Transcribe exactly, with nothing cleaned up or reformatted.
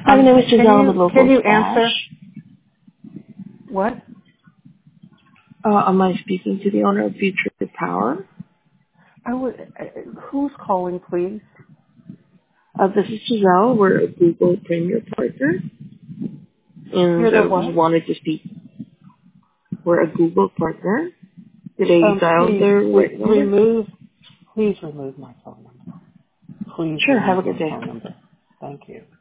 Hi, my Um, name is can Giselle. I'm you with Local can you Splash. answer what? Uh, am I speaking to the owner of Future Power? I would. Uh, who's calling, please? Uh, this is Giselle. We're a Google Premier partner, and You're the uh, we what? wanted to speak. We're a Google partner. Did I Um, dial please the re- right number? remove. Please remove my phone number. Please Sure. Have a remove good my day. phone number. Thank you.